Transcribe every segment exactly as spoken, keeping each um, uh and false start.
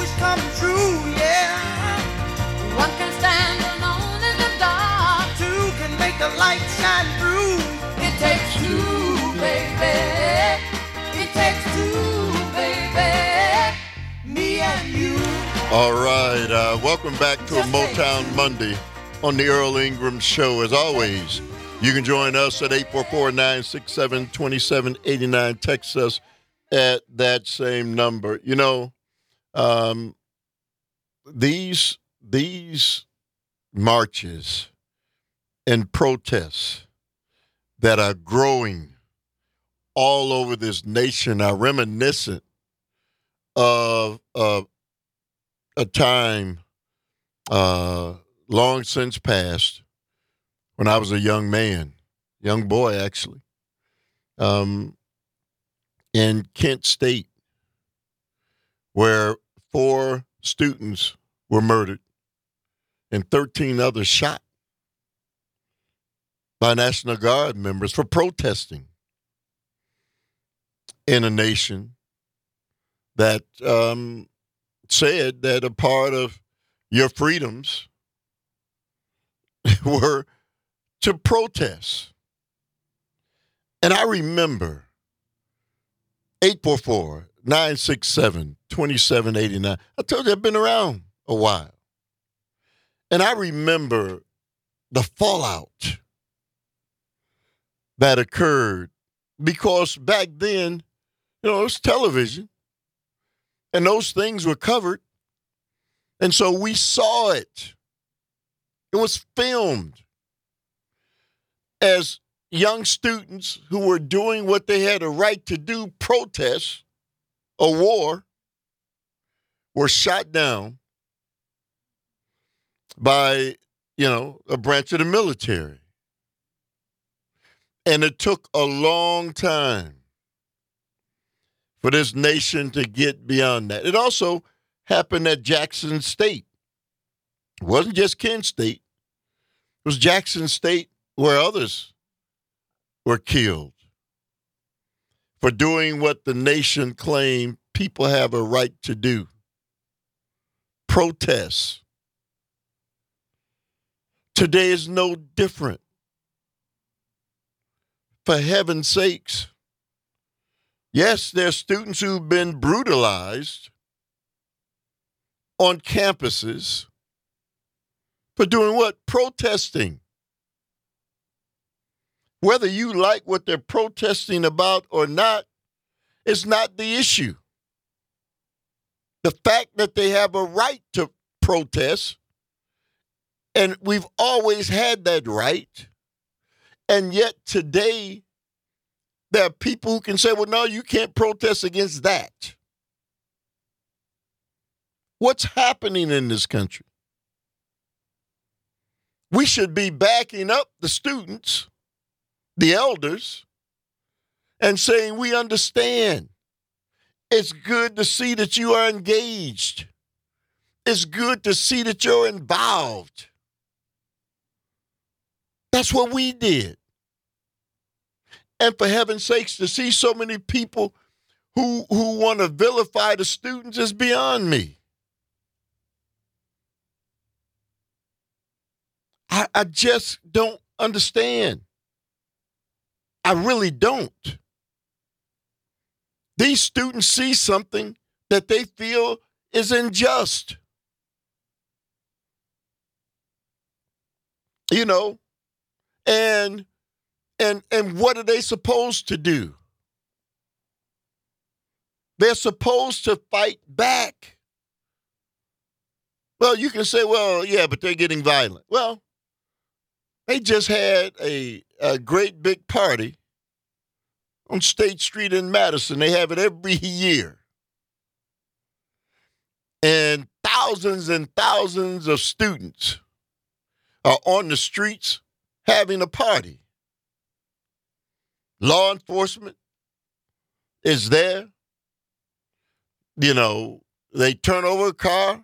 wish come true, yeah. One can stand alone in the dark. Two can make the light shine through. It takes two, baby. It takes two, baby. Me and you. All right. Uh, welcome back to a Motown Monday on the Earl Ingram Show. As always, you can join us at eight four four, nine six seven, two seven eight nine. Text us at that same number. You know, um, these these marches and protests that are growing all over this nation are reminiscent of uh, a time uh, long since past when I was a young man, young boy actually, um, in Kent State, where four students were murdered and thirteen others shot by National Guard members for protesting in a nation that um, said that a part of your freedoms were to protest. And I remember eight four four, nine six seven, two seven eight nine. I told you I've been around a while. And I remember the fallout that occurred because back then, you know, it was television and those things were covered. And so we saw it. It was filmed as young students who were doing what they had a right to do, protest a war, were shot down by, you know, a branch of the military. And it took a long time for this nation to get beyond that. It also happened at Jackson State. It wasn't just Kent State. It was Jackson State where others were killed for doing what the nation claimed people have a right to do. Protests. Today is no different. For heaven's sakes. Yes, there are students who've been brutalized on campuses for doing what? Protesting. Whether you like what they're protesting about or not is not the issue. The fact that they have a right to protest, and we've always had that right, and yet today there are people who can say, well, no, you can't protest against that. What's happening in this country? We should be backing up the students, the elders, and saying we understand. It's good to see that you are engaged. It's good to see that you're involved. That's what we did. And for heaven's sakes, to see so many people who, who want to vilify the students is beyond me. I, I just don't understand. I really don't. These students see something that they feel is unjust. You know, and and and what are they supposed to do? They're supposed to fight back. Well, you can say, well, yeah, but they're getting violent. Well, they just had a, a great big party on State Street in Madison. They have it every year. And thousands and thousands of students are on the streets having a party. Law enforcement is there. You know, they turn over a car.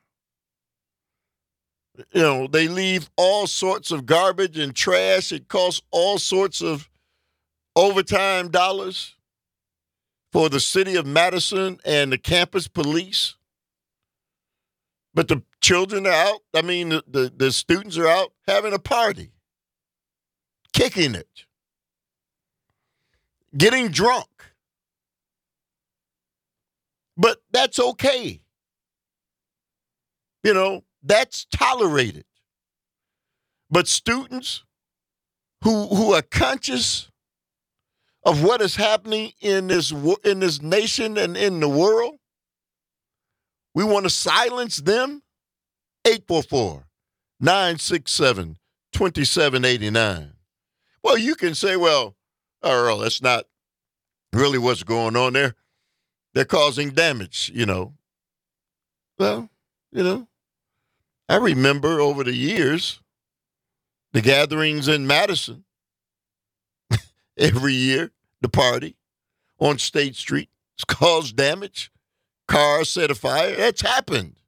You know, they leave all sorts of garbage and trash. It costs all sorts of overtime dollars for the city of Madison and the campus police But the children are out. I mean, the, the, the students are out having a party, kicking it, getting drunk. But that's okay. You know, that's tolerated. But students who who are conscious of what is happening in this in this nation and in the world, we want to silence them. eight four four, nine six seven, two seven eight nine. Well, you can say, well, Earl, that's not really what's going on there. They're causing damage, you know. Well, you know, I remember over the years the gatherings in Madison every year, the party on State Street. It's caused damage. Cars set afire. That's happened.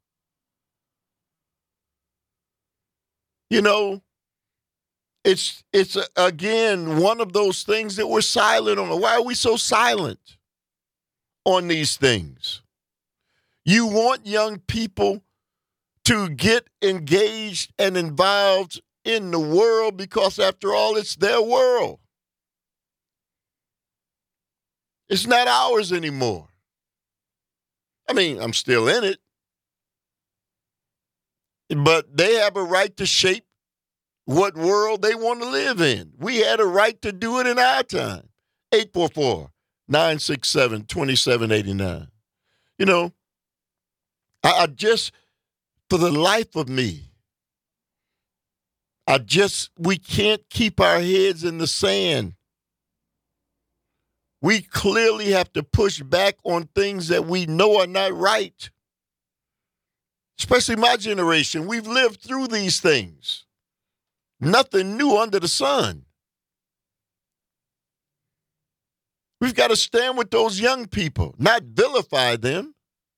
You know, it's, it's uh, again, one of those things that we're silent on. Why are we so silent on these things? You want young people to get engaged and involved in the world because, after all, it's their world. It's not ours anymore. I mean, I'm still in it. But they have a right to shape what world they want to live in. We had a right to do it in our time. eight four four, nine six seven, two seven eight nine. You know, I, I just, for the life of me, I just, we can't keep our heads in the sand. We clearly have to push back on things that we know are not right. Especially my generation. We've lived through these things. Nothing new under the sun. We've got to stand with those young people, not vilify them.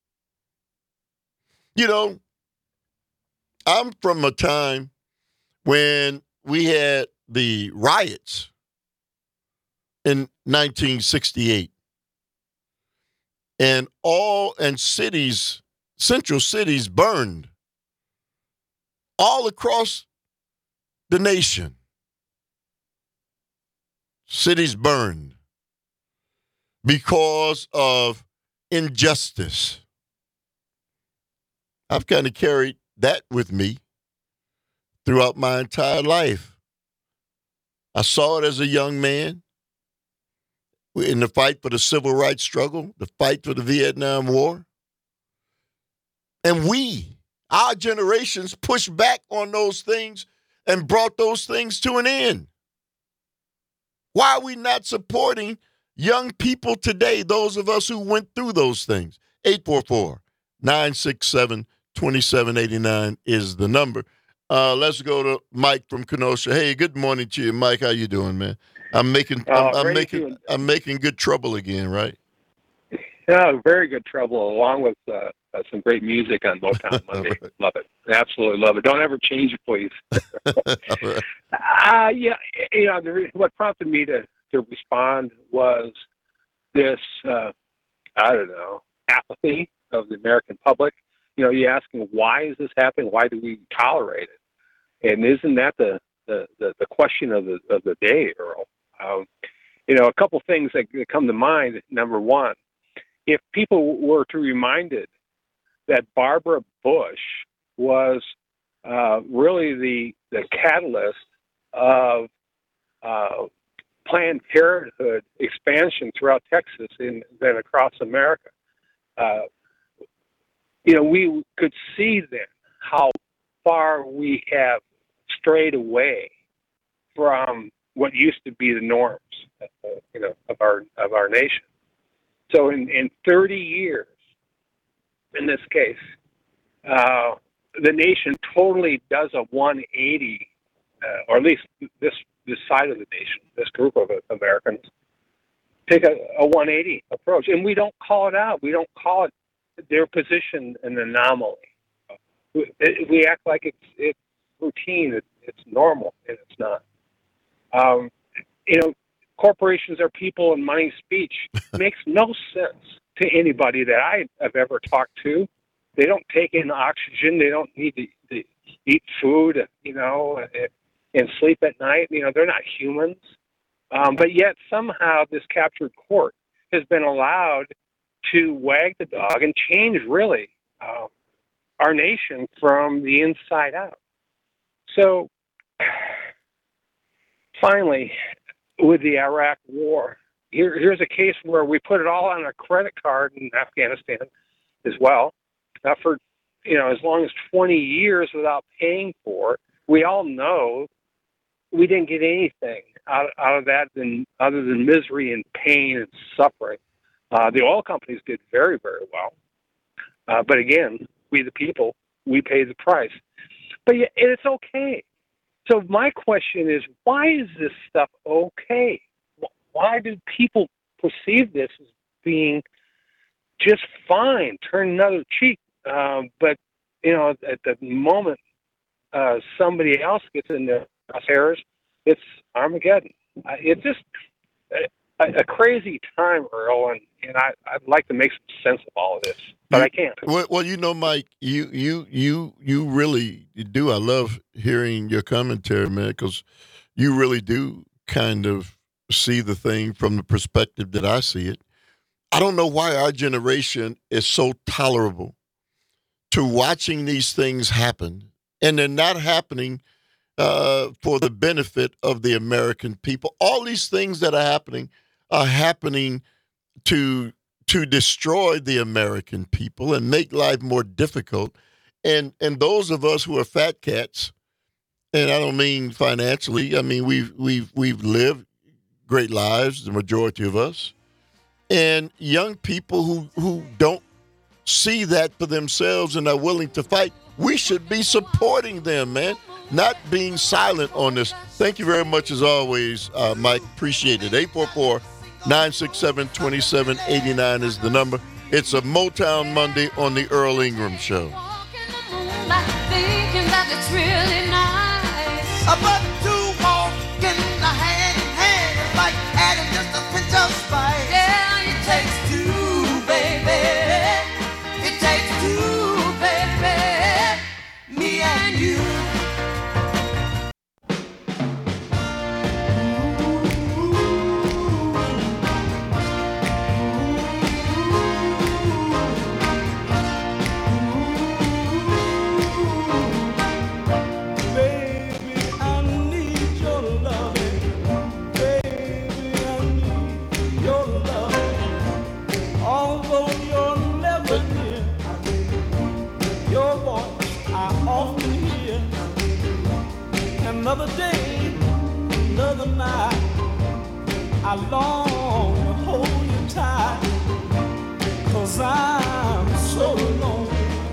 You know, I'm from a time when we had the riots in nineteen sixty-eight. And all, and cities, central cities burned all across the nation. Cities burned because of injustice. I've kind of carried that with me throughout my entire life. I saw it as a young man in the fight for the civil rights struggle, the fight for the Vietnam War. And we, our generations, pushed back on those things and brought those things to an end. Why are we not supporting young people today, those of us who went through those things? eight four four, nine six seven, two seven eight nine is the number. Uh, let's go to Mike from Kenosha. Hey, good morning to you, Mike. How you doing, man? I'm making I'm, Uh, I'm very making good. I'm making good trouble again, right? Yeah, very good trouble, along with uh, uh, some great music on Motown Monday. Right. Love it. Absolutely love it. Don't ever change it, please. All right. Uh, yeah, you know, the, re- what prompted me to, to respond was this, uh, I don't know, apathy of the American public. You know, you're asking, why is this happening? Why do we tolerate it? And isn't that the, the, the, the question of the of the day, Earl? Um, you know, a couple things that, that come to mind. Number one, if people were to be reminded that Barbara Bush was uh, really the the catalyst of uh, Planned Parenthood expansion throughout Texas and then across America, uh, you know, we could see then how far we have strayed away from what used to be the norms, uh, you know, of our of our nation. So in, in thirty years, in this case, uh, the nation totally does a one eighty, uh, or at least this this side of the nation, this group of Americans, take a, a one eighty approach. And we don't call it out. We don't call it their position an anomaly. We, we act like it's, it's routine, it, it's normal, and it's not. Um, you know, corporations are people and money speech makes no sense to anybody that I have ever talked to They don't take in oxygen. They don't need to, to eat food, you know, and sleep at night. You know, they're not humans. Um, but yet somehow this captured court has been allowed to wag the dog and change, really, uh, our nation from the inside out. So finally, with the Iraq war, here, here's a case where we put it all on a credit card in Afghanistan as well, uh, for, you know, as long as twenty years without paying for it. We all know we didn't get anything out, out of that than other than misery and pain and suffering. Uh, the oil companies did very, very well. Uh, but again, we the people, we pay the price. But yeah, it's okay. So my question is, why is this stuff okay? Why do people perceive this as being just fine, turn another cheek? Uh, but, you know, at the moment uh, somebody else gets in their crosshairs, it's Armageddon. Uh, it's just a, a crazy time, Earl, and, and I, I'd like to make some sense of all of this, but you, I can't. Well, well, you know, Mike, you you you you really do. I love hearing your commentary, man, because you really do kind of see the thing from the perspective that I see it. I don't know why our generation is so tolerable to watching these things happen, and they're not happening uh, for the benefit of the American people. All these things that are happening are happening to to destroy the American people and make life more difficult. And and those of us who are fat cats, and I don't mean financially, I mean we've we've we've lived great lives, the majority of us, and young people who who don't see that for themselves and are willing to fight, we should be supporting them, man, not being silent on this. Thank you very much, as always, uh, Mike. Appreciate it. eight four four, nine six seven, two seven eight nine is the number. It's a Motown Monday on the Earl Ingram Show. But two walking hand in hand is like adding just a pinch of spice. Yeah, it takes two, baby. It takes two, baby. Me and you. Another day, another night, I long to hold you tight, 'cause I'm so alone.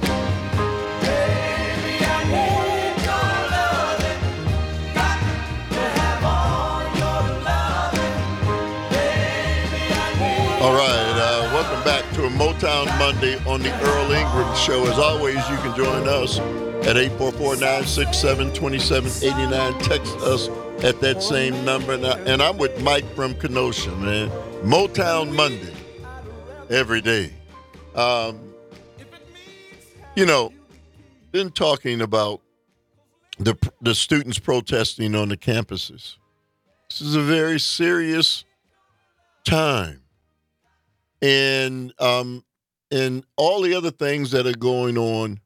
Baby, I need your loving, got to have all your loving. Baby, I need. All right, uh, welcome back to a Motown Monday on the Earl Ingram Show. As always, you can join us at eight four four, nine six seven, two seven eight nine. Text us at that same number. And, I, and I'm with Mike from Kenosha, man. Motown Monday, every day. Um, you know, been talking about the the students protesting on the campuses. This is a very serious time. And, um, and all the other things that are going on,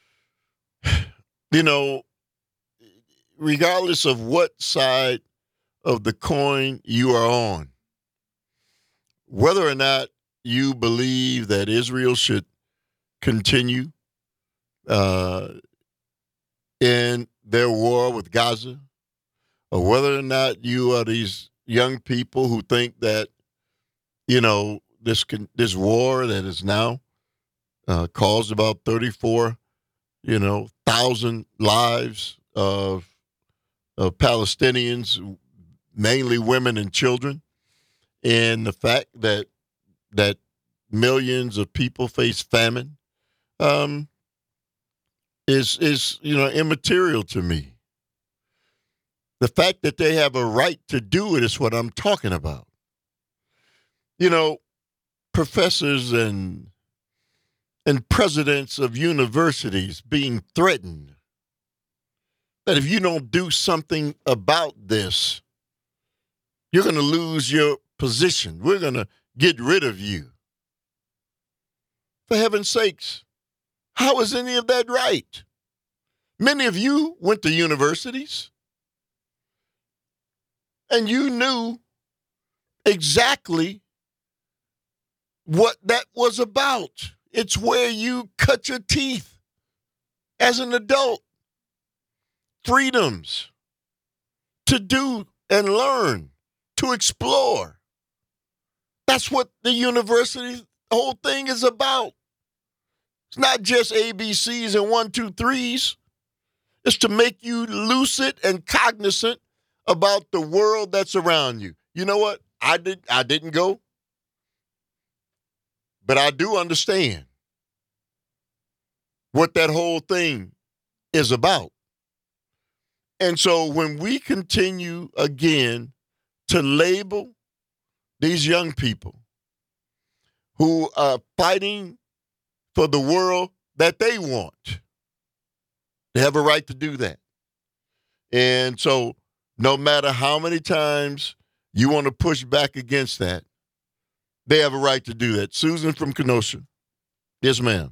you know, regardless of what side of the coin you are on, whether or not you believe that Israel should continue uh, in their war with Gaza, or whether or not you are these young people who think that, you know, this this war that is now uh, caused about thirty-four you know, thousand lives of, of Palestinians, mainly women and children, and the fact that that millions of people face famine um, is is you know immaterial to me. The fact that they have a right to do it is what I'm talking about. You know, professors and and presidents of universities being threatened that if you don't do something about this, you're going to lose your position. We're going to get rid of you. For heaven's sakes, how is any of that right? Many of you went to universities and you knew exactly what that was about. It's where you cut your teeth as an adult. Freedoms to do and learn, to explore. That's what the university whole thing is about. It's not just A B Cs and one, two, threes. It's to make you lucid and cognizant about the world that's around you. You know what? I did I didn't go, but I do understand what that whole thing is about. And so when we continue again to label these young people who are fighting for the world that they want, they have a right to do that. And so no matter how many times you want to push back against that, they have a right to do that. Susan from Kenosha. Yes, ma'am.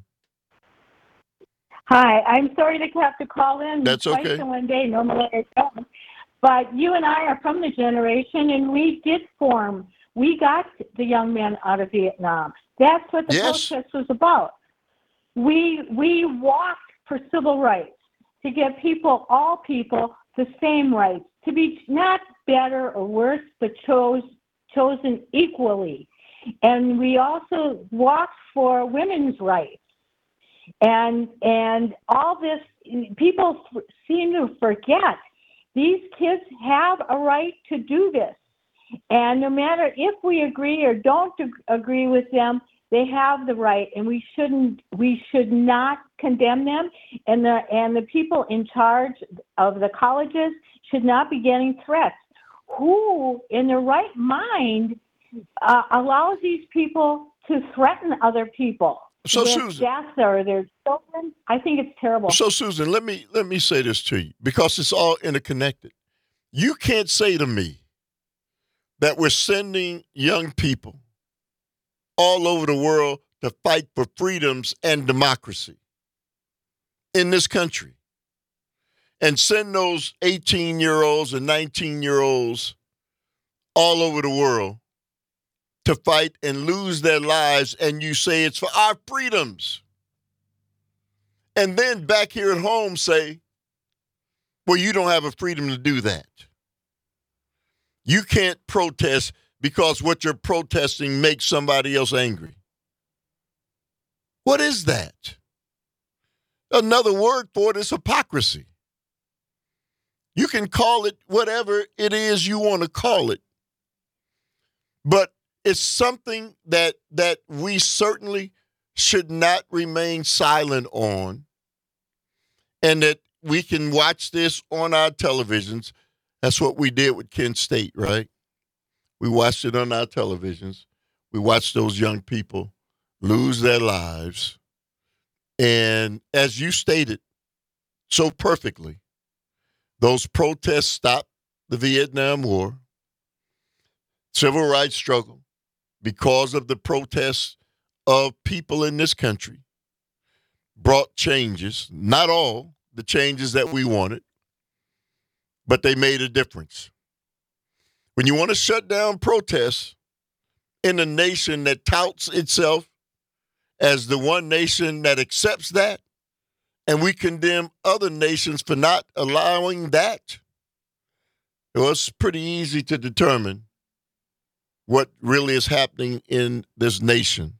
Hi, I'm sorry to have to call in That's twice okay. in one day. Normally I don't. But you and I are from the generation, and we did form. We got the young men out of Vietnam. That's what the Yes. protest was about. We we walked for civil rights, to give people, all people, the same rights, to be not better or worse, but chose chosen equally. And we also walked for women's rights. And and all this, people f- seem to forget, these kids have a right to do this. And no matter if we agree or don't ag- agree with them, they have the right, and we shouldn't, we should not condemn them. And the and the people in charge of the colleges should not be getting threats. Who, in their right mind, uh, allows these people to threaten other people? So, with Susan. death or their children? I think it's terrible. So, Susan, let me let me say this to you, because it's all interconnected. You can't say to me that we're sending young people all over the world to fight for freedoms and democracy in this country, and send those eighteen-year-olds and nineteen-year-olds all over the world to fight and lose their lives, and you say it's for our freedoms. And then back here at home say, well, you don't have a freedom to do that. You can't protest because what you're protesting makes somebody else angry. What is that? Another word for it is hypocrisy. You can call it whatever it is you want to call it, but it's something that that we certainly should not remain silent on, and that we can watch this on our televisions. That's what we did with Kent State, right? We watched it on our televisions. We watched those young people lose their lives. And as you stated so perfectly, those protests stopped the Vietnam War, civil rights struggle, because of the protests of people in this country, brought changes, not all the changes that we wanted, but they made a difference. When you want to shut down protests in a nation that touts itself as the one nation that accepts that, and we condemn other nations for not allowing that, well, it's pretty easy to determine what really is happening in this nation.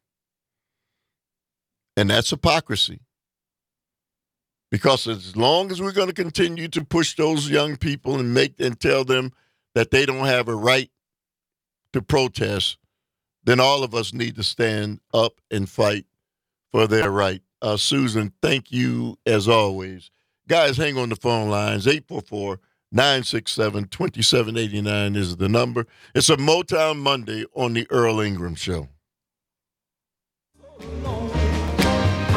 And that's hypocrisy. Because as long as we're going to continue to push those young people and make and tell them that they don't have a right to protest, then all of us need to stand up and fight for their right. Uh, Susan, thank you as always. Guys, hang on the phone lines. eight four four, nine six seven, two seven eight nine is the number. It's a Motown Monday on the Earl Ingram Show.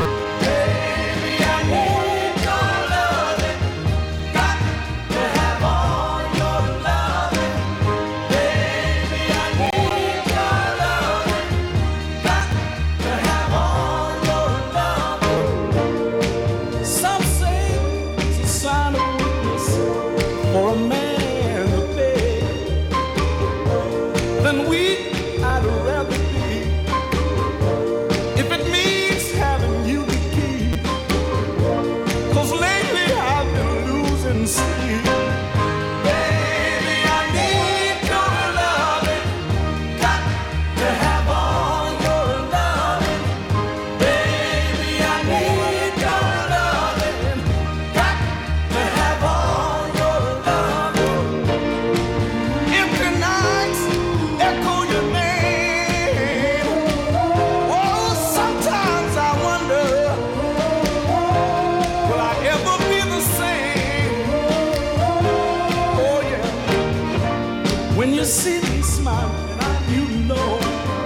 you see me smiling, you know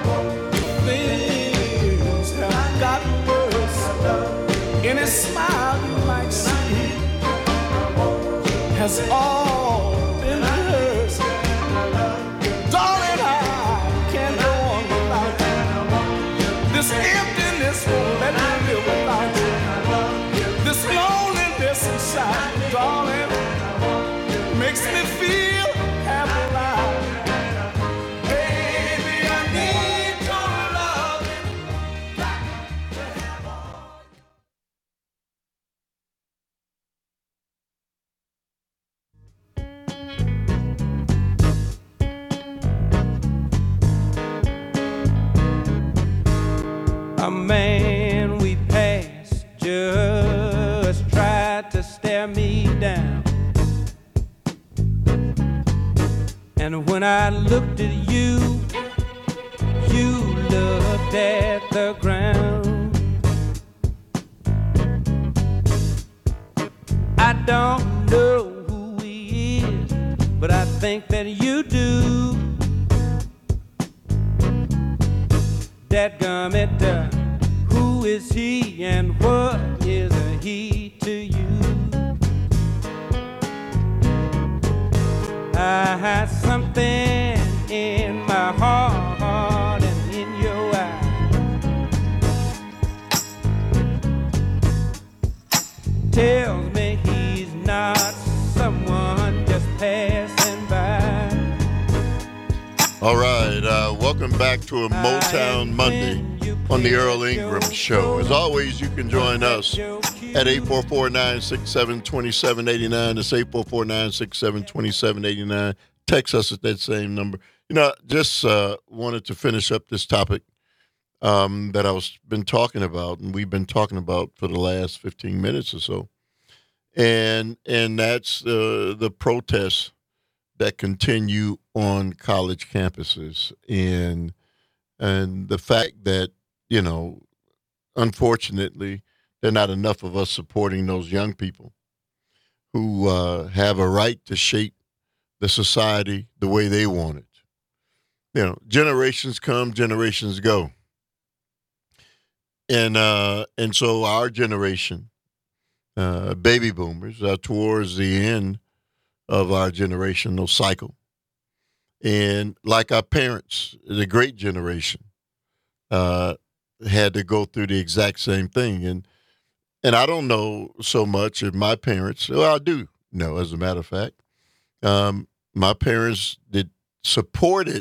things have gotten worse. Any smile you might see has all been rehearsed. Darling, I can't go on without you. This emptiness won't let me live without you. This loneliness inside, darling, makes me feel half alive. Baby, I need your love. Got to have all. A man we passed just tried to stare me down. And when I looked at you, you looked at the ground. I don't know who he is, but I think that you do. Dadgummit, uh, who is he and what is a he to you? I had something in my heart and in your eye. Tells me he's not someone just passing by. All right, uh, welcome back to a Motown Monday on the Earl Ingram Show. As always, you can join us at eight four four, nine six seven, two seven eight nine. That's eight four four, nine six seven, two seven eight nine. Text us at that same number. You know, just uh, wanted to finish up this topic um, that I was been talking about, and we've been talking about for the last fifteen minutes or so. And and that's uh, the protests that continue on college campuses, and and the fact that, you know, unfortunately, there are not enough of us supporting those young people who uh, have a right to shape the society the way they want it. You know, generations come, generations go, and uh, and so our generation, uh, baby boomers, are towards the end of our generational cycle. And like our parents, the great generation, uh, had to go through the exact same thing. And and I don't know so much if my parents, well, I do know, as a matter of fact, um, my parents did supported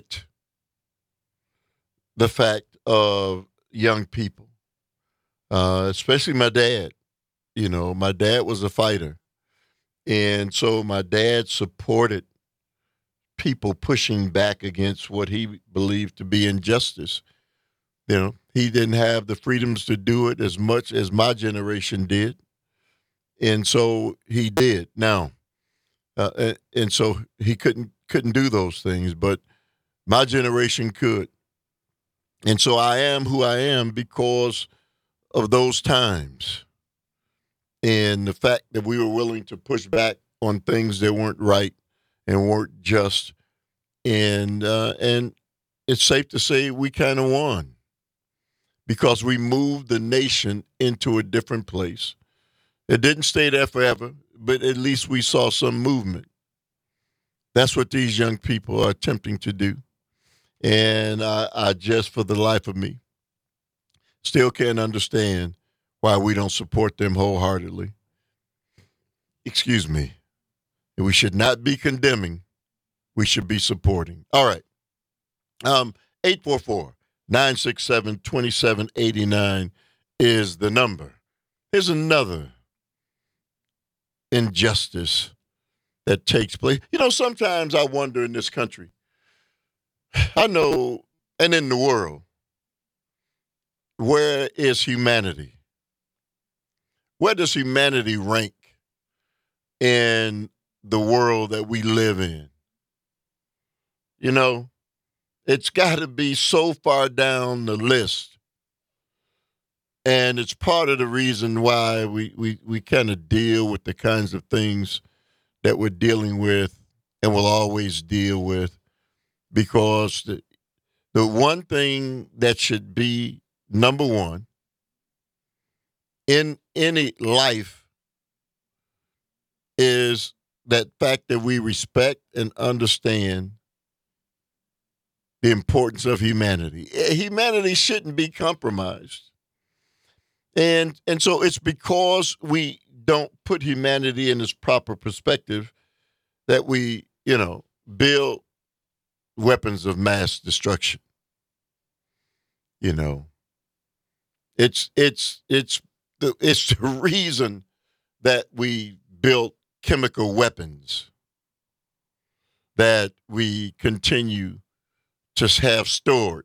the fact of young people, uh, especially my dad. You know, my dad was a fighter. And so my dad supported people pushing back against what he believed to be injustice. You know, he didn't have the freedoms to do it as much as my generation did. And so he did. Now, uh, and, and so he couldn't couldn't do those things, but my generation could. And so I am who I am because of those times. And the fact that we were willing to push back on things that weren't right and weren't just. And uh, and it's safe to say we kind of won because we moved the nation into a different place. It didn't stay there forever, but at least we saw some movement. That's what these young people are attempting to do. And I, I just, for the life of me, still can't understand why we don't support them wholeheartedly. Excuse me. We should not be condemning. We should be supporting. All right. Um, eight four four, nine six seven, two seven eight nine is the number. Here's another injustice that takes place. You know, sometimes I wonder in this country, I know, and in the world, where is humanity? Where does humanity rank in the world that we live in? You know, it's got to be so far down the list. And it's part of the reason why we, we, we kind of deal with the kinds of things that we're dealing with and will always deal with because the, the one thing that should be number one in any life is that fact that we respect and understand the importance of humanity. Humanity shouldn't be compromised. And and so it's because we don't put humanity in its proper perspective that we, you know, build weapons of mass destruction. You know, it's it's it's the it's the reason that we built chemical weapons that we continue to have stored.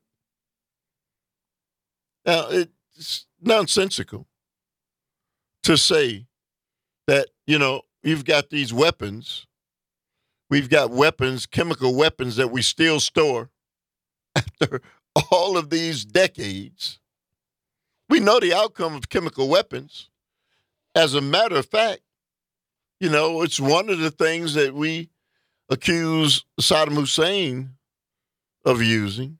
Now, it's nonsensical to say that, you know, you've got these weapons. We've got weapons, chemical weapons that we still store after all of these decades. We know the outcome of chemical weapons. As a matter of fact, you know, it's one of the things that we accuse Saddam Hussein of using.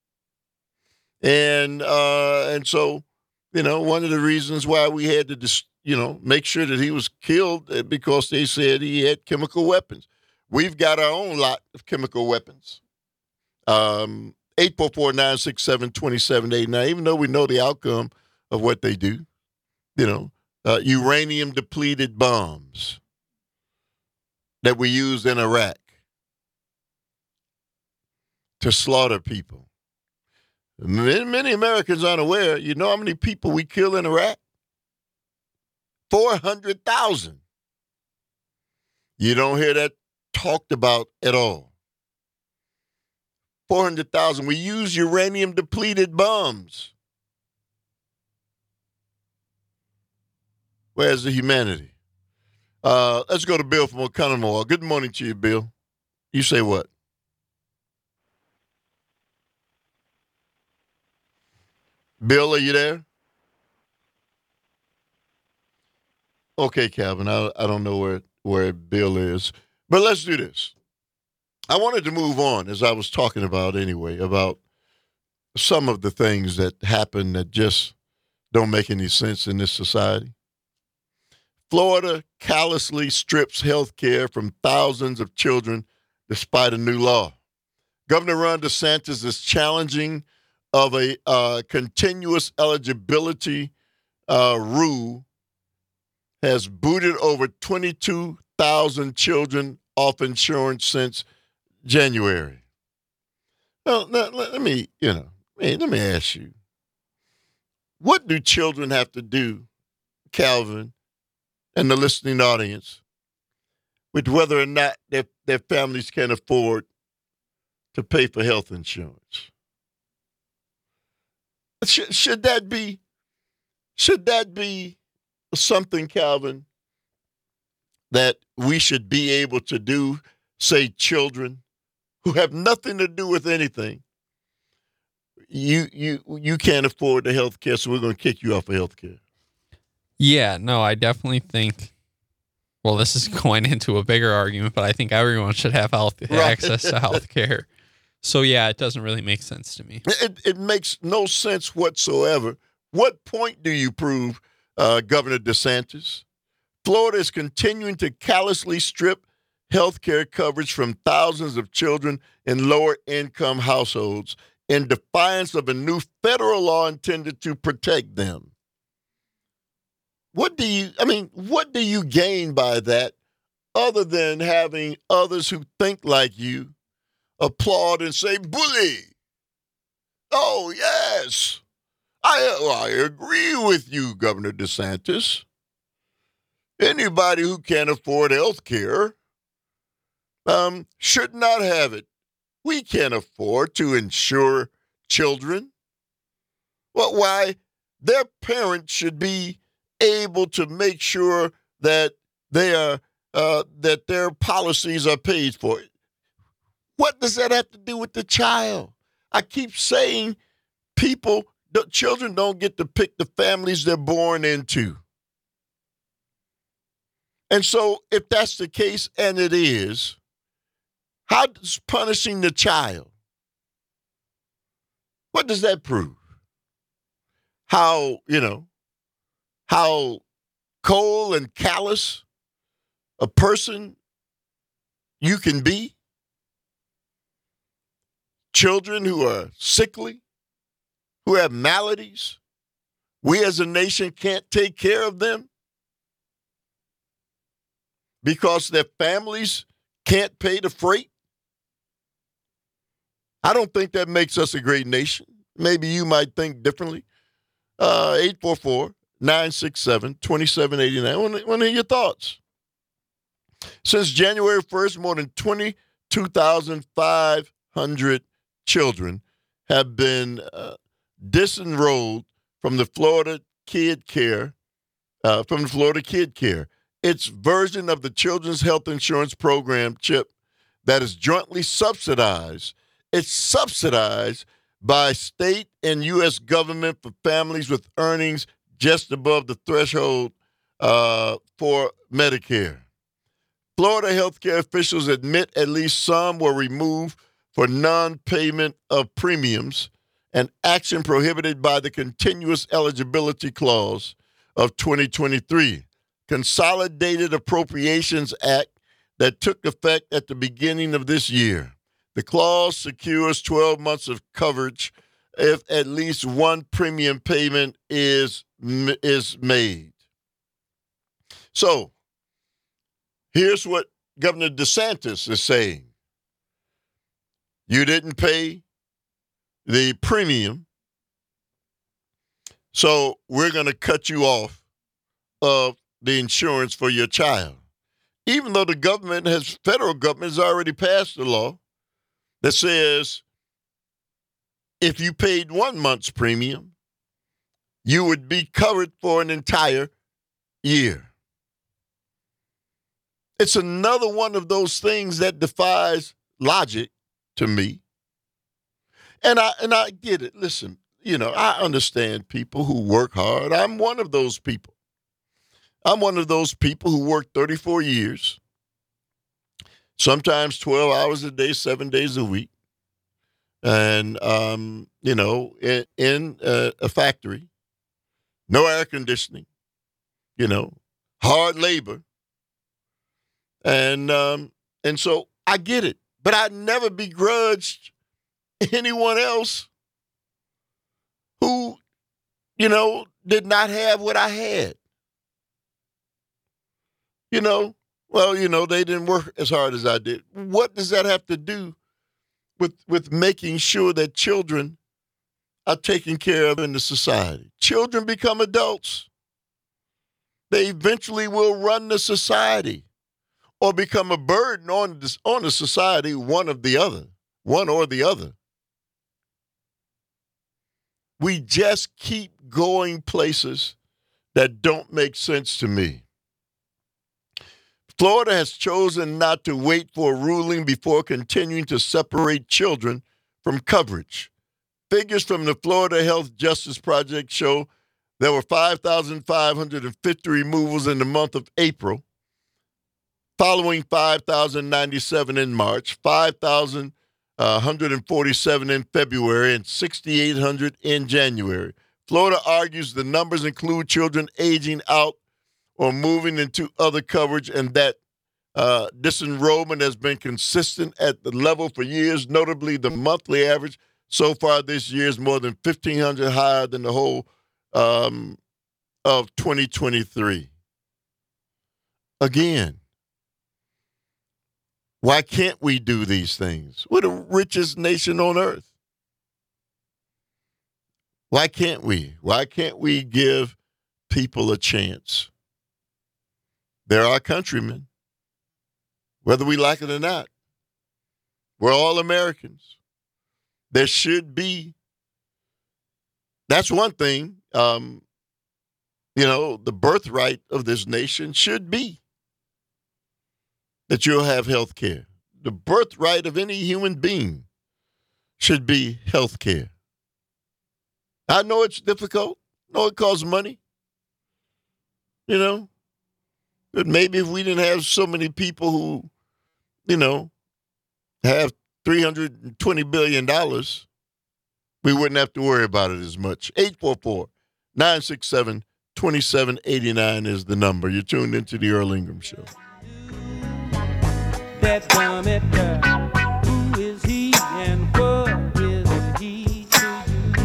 And uh, and so, you know, one of the reasons why we had to, dis- you know, make sure that he was killed uh, because they said he had chemical weapons. We've got our own lot of chemical weapons. Um, eight four four, nine six seven, two seven eight nine, even though we know the outcome of what they do, you know, uh, uranium-depleted bombs that we used in Iraq to slaughter people. Many, many Americans aren't aware. You know how many people we kill in Iraq? four hundred thousand. You don't hear that talked about at all. four hundred thousand. We use uranium-depleted bombs. Where's the humanity? Uh, let's go to Bill from Oconomowoc. Good morning to you, Bill. You say what? Bill, are you there? Okay, Calvin, I, I don't know where, where Bill is. But let's do this. I wanted to move on, as I was talking about anyway, about some of the things that happen that just don't make any sense in this society. Florida callously strips health care from thousands of children despite a new law. Governor Ron DeSantis is challenging of a uh, continuous eligibility uh, rule has booted over twenty-two thousand children off insurance since January. Well, let, let me, you know, hey, let me ask you, what do children have to do, Calvin, and the listening audience, with whether or not their, their families can afford to pay for health insurance? Should, should that be, should that be something, Calvin, that we should be able to do, say children who have nothing to do with anything? You you you can't afford the health care, so we're going to kick you off of health care. Yeah, no, I definitely think, well, this is going into a bigger argument, but I think everyone should have health Right. access to health care. So, yeah, it doesn't really make sense to me. It, it makes no sense whatsoever. What point do you prove, uh, Governor DeSantis? Florida is continuing to callously strip health care coverage from thousands of children in lower-income households in defiance of a new federal law intended to protect them. What do you, I mean, what do you gain by that other than having others who think like you applaud and say, bully? Oh, yes. I, well, I agree with you, Governor DeSantis. Anybody who can't afford health care um, should not have it. We can't afford to insure children. Well, why? Their parents should be able to make sure that they are uh, that their policies are paid for. What does that have to do with the child? I keep saying people, the children don't get to pick the families they're born into. And so if that's the case, and it is, How does punishing the child, what does that prove? How, you know, how cold and callous a person you can be? Children who are sickly, who have maladies, we as a nation can't take care of them because their families can't pay the freight. I don't think that makes us a great nation. Maybe you might think differently. Uh, eight four four, nine six seven, two seven eight nine. I want to hear your thoughts. Since January first, more than twenty-two thousand five hundred children have been uh, disenrolled from the Florida Kid Care, uh, from the Florida Kid Care. Its version of the Children's Health Insurance Program, CHIP, that is jointly subsidized. It's subsidized by state and U S government for families with earnings just above the threshold uh, for Medicare. Florida healthcare officials admit at least some were removed for non-payment of premiums, an action prohibited by the Continuous Eligibility Clause of twenty twenty-three, Consolidated Appropriations Act that took effect at the beginning of this year. The clause secures twelve months of coverage if at least one premium payment is, is made. So, here's what Governor DeSantis is saying. You didn't pay the premium, so we're going to cut you off of the insurance for your child. Even though the government has, federal government has already passed the law that says if you paid one month's premium, you would be covered for an entire year. It's another one of those things that defies logic to me. And I and I get it. Listen, you know, I understand people who work hard. I'm one of those people. I'm one of those people who work thirty-four years, sometimes twelve hours a day, seven days a week. And, um, you know, in, in uh, a factory, no air conditioning, you know, hard labor. And um, and so I get it, but I never begrudged anyone else who, you know, did not have what I had. You know, well, you know, they didn't work as hard as I did. What does that have to do with with making sure that children are taken care of in the society? Children become adults. They eventually will run the society or become a burden on this, on the society, one of the other, one or the other. We just keep going places that don't make sense to me. Florida has chosen not to wait for a ruling before continuing to separate children from coverage. Figures from the Florida Health Justice Project show there were five thousand five hundred fifty removals in the month of April, following five thousand ninety-seven in March, five thousand one hundred forty-seven in February, and six thousand eight hundred in January. Florida argues the numbers include children aging out or moving into other coverage, and that uh, disenrollment has been consistent at the level for years. Notably, the monthly average so far this year is more than fifteen hundred higher than the whole um, of twenty twenty-three. Again, why can't we do these things? We're the richest nation on earth. Why can't we? Why can't we give people a chance? They're our countrymen, whether we like it or not. We're all Americans. There should be, that's one thing, um, you know, the birthright of this nation should be that you'll have health care. The birthright of any human being should be health care. I know it's difficult. I know it costs money. You know, but maybe if we didn't have so many people who, you know, have three hundred twenty billion dollars, we wouldn't have to worry about it as much. eight four four, nine six seven, two seven eight nine is the number. You're tuned into the Earl Ingram Show. That dumb it girl, who is he and what is he to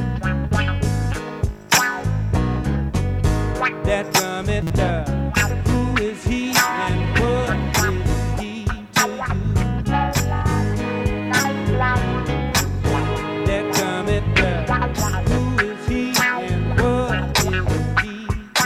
you? That dumb it girl, who is he and what is he to you? That dumb it girl, who is he and what is he to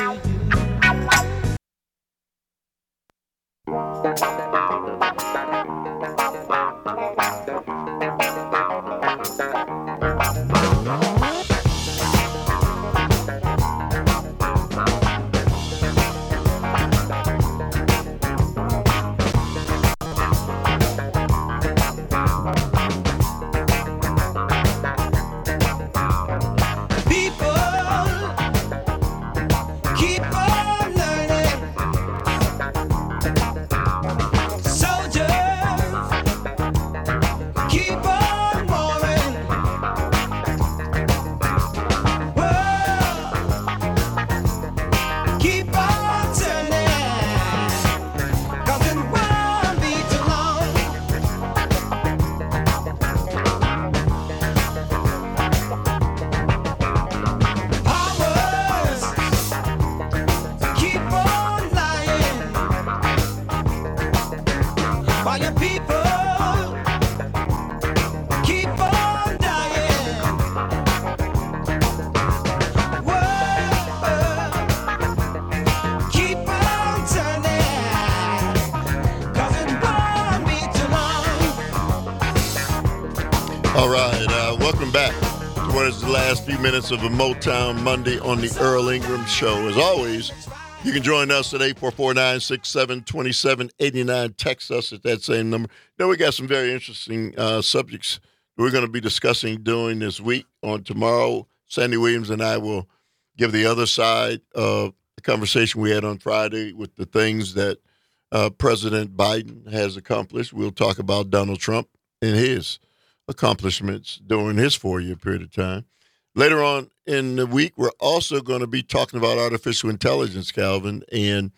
All right, uh, welcome back to what is the last few minutes of a Motown Monday on the Earl Ingram Show. As always, you can join us at eight four four, nine six seven, two seven eight nine. Text us at that same number. Now, we got some very interesting uh, subjects we're going to be discussing during this week. On tomorrow, Sandy Williams and I will give the other side of the conversation we had on Friday with the things that uh, President Biden has accomplished. We'll talk about Donald Trump and his accomplishments during his four-year period of time. Later on in the week, we're also going to be talking about artificial intelligence, Calvin. And,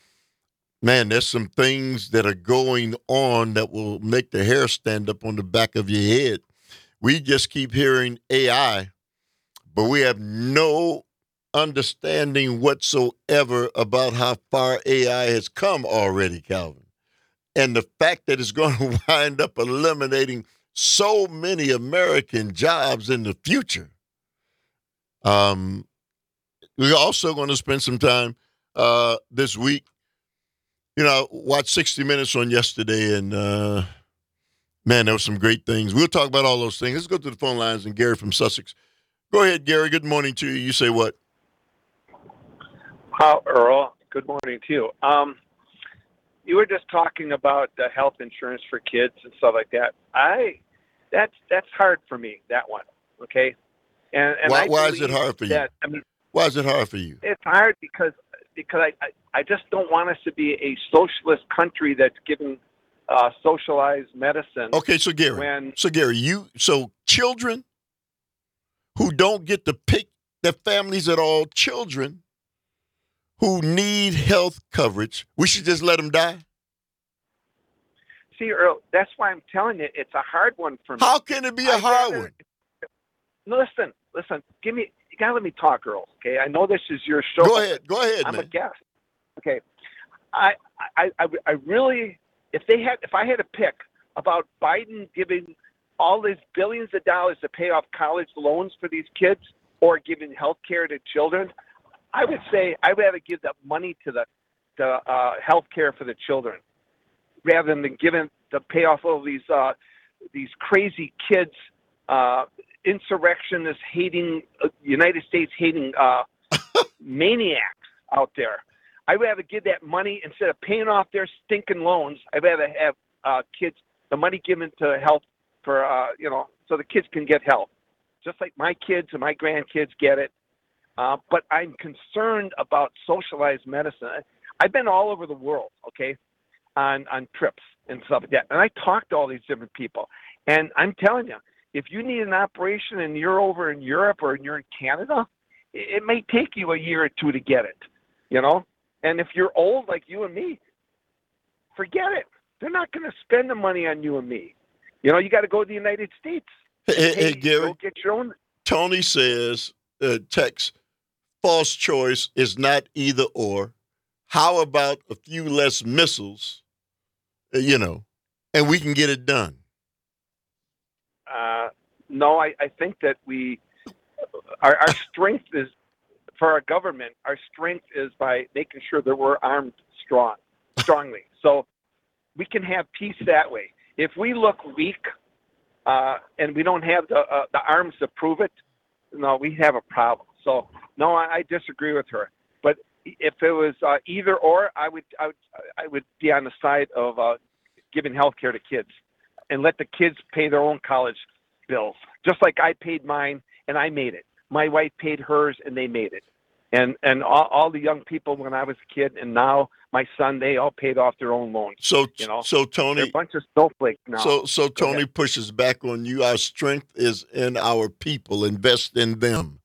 man, there's some things that are going on that will make the hair stand up on the back of your head. We just keep hearing A I, but we have no understanding whatsoever about how far A I has come already, Calvin. And the fact that it's going to wind up eliminating so many American jobs in the future. Um, we're also going to spend some time uh, this week. You know, I watched sixty minutes on yesterday, and, uh, man, there were some great things. We'll talk about all those things. Let's go to the phone lines, and Gary from Sussex. Go ahead, Gary. Good morning to you. You say what? How, Earl, good morning to you. Um, you were just talking about uh, health insurance for kids and stuff like that. I... That's that's hard for me, that one, okay? And, and why, I why is it hard for you? That, I mean, why is it hard for you? It's hard because because I, I, I just don't want us to be a socialist country that's giving uh, socialized medicine. Okay, so Gary, when, so Gary, you so children who don't get to pick their families at all, children who need health coverage, we should just let them die? See, Earl, that's why I'm telling you, it's a hard one for me. How can it be a I'd hard rather, one? Listen, listen, give me, you gotta let me talk, Earl, okay? I know this is your show. Go ahead, go ahead, I'm man. a guest. Okay. I, I, I, I really, if they had, if I had to pick about Biden giving all these billions of dollars to pay off college loans for these kids or giving health care to children, I would say I'd rather give that money to the, the uh, health care for the children, rather than giving to pay off all these uh, these crazy kids, uh, insurrectionists hating, uh, United States hating uh, maniacs out there. I'd rather give that money instead of paying off their stinking loans. I'd rather have uh, kids the money given to health for uh, you know so the kids can get help, just like my kids and my grandkids get it. Uh, but I'm concerned about socialized medicine. I've been all over the world, okay. On, on trips, and stuff like that. And I talked to all these different people. And I'm telling you, if you need an operation and you're over in Europe or you're in Canada, it, it may take you a year or two to get it, you know? And if you're old like you and me, forget it. They're not going to spend the money on you and me. You know, you got to go to the United States. Hey, Hey, hey Gary, go get your own. Tony says, uh, text, false choice is not either or. How about a few less missiles, uh, you know, and we can get it done? Uh, no, I, I think that we, our, our strength is, for our government, our strength is by making sure that we're armed strong, strongly. So we can have peace that way. If we look weak uh, and we don't have the uh, the arms to prove it, no, we have a problem. So no, I, I disagree with her. But if it was uh, either or, I would I would I would be on the side of uh, giving health care to kids and let the kids pay their own college bills, just like I paid mine and I made it. My wife paid hers and they made it. And and all, all the young people when I was a kid and now my son, they all paid off their own loans. So, you know, so Tony, they're a bunch of snowflakes now. So, so Go Tony ahead. pushes back on you. Our strength is in our people. Invest in them.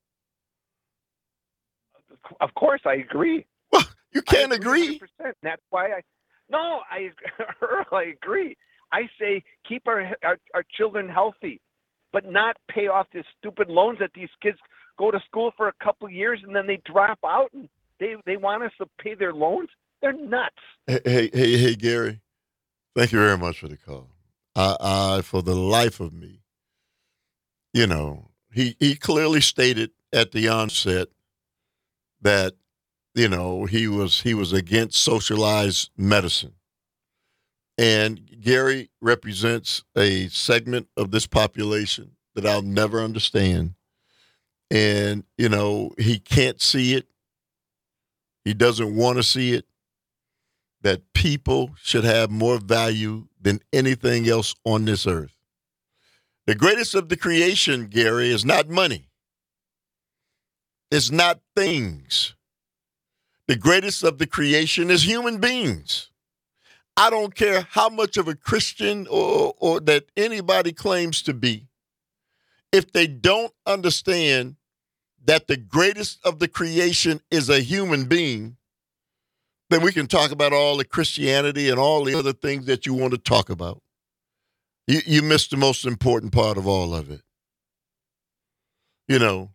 Of course, I agree. Well, you can't I agree. one hundred percent. That's why I. No, I. Earl, I agree. I say keep our, our our children healthy, but not pay off these stupid loans that these kids go to school for a couple of years and then they drop out and they they want us to pay their loans. They're nuts. Hey, hey, hey, hey, Gary. Thank you very much for the call. I, I, for the life of me, you know, he he clearly stated at the onset that, you know, he was he was against socialized medicine. And Gary represents a segment of this population that I'll never understand. And, you know, he can't see it. He doesn't want to see it. That people should have more value than anything else on this earth. The greatest of the creation, Gary, is not money. It's not things. The greatest of the creation is human beings. I don't care how much of a Christian or, or that anybody claims to be. If they don't understand that the greatest of the creation is a human being, then we can talk about all the Christianity and all the other things that you want to talk about. You, you missed the most important part of all of it. You know,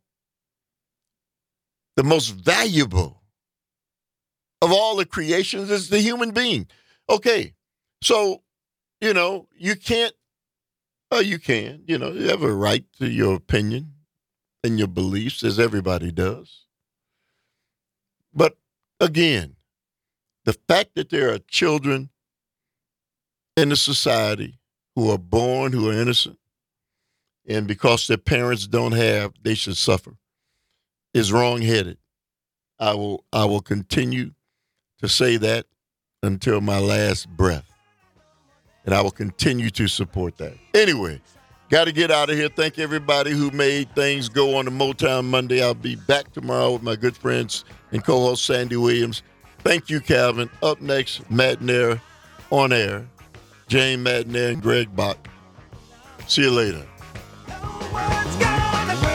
the most valuable of all the creations is the human being. Okay, so, you know, you can't, oh, you can, you know, you have a right to your opinion and your beliefs, as everybody does. But again, the fact that there are children in the society who are born, who are innocent, and because their parents don't have, they should suffer, is wrong-headed. I will, I will continue to say that until my last breath. And I will continue to support that. Anyway, got to get out of here. Thank everybody who made things go on the Motown Monday. I'll be back tomorrow with my good friends and co-host Sandy Williams. Thank you, Calvin. Up next, Matt Nair on air. Jane Matt Nair and Greg Bach. See you later. No one's gonna